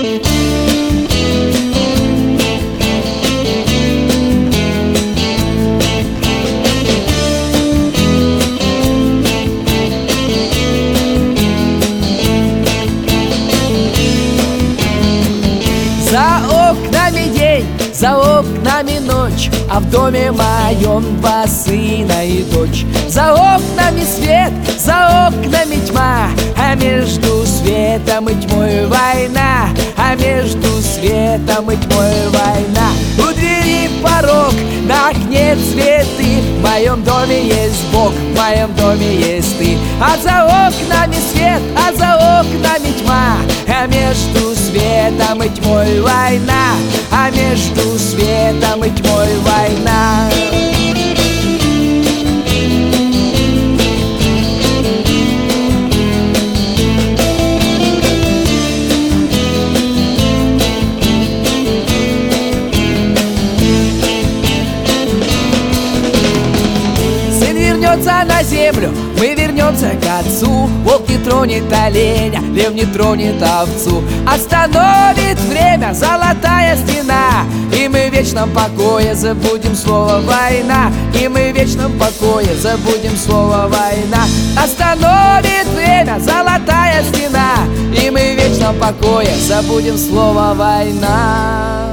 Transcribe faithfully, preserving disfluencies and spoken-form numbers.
За окнами день, за окнами ночь, а в доме моем два сына и дочь. За окнами свет, за окнами тьма, а между светом и тьмой война, а между светом и тьмой война. У двери порог, на окне цветы, в моем доме есть Бог, в моем доме есть ты. А за окнами свет, а за окнами тьма, а между светом и тьмой война, а между светом и тьмой война. На землю мы вернемся к отцу. Волк не тронет оленя, лев не тронет овцу. Остановит время золотая стена, и мы в вечном покое забудем слово война, и мы в вечном покое забудем слово война. Остановит время золотая стена, и мы в вечном покое забудем слово война.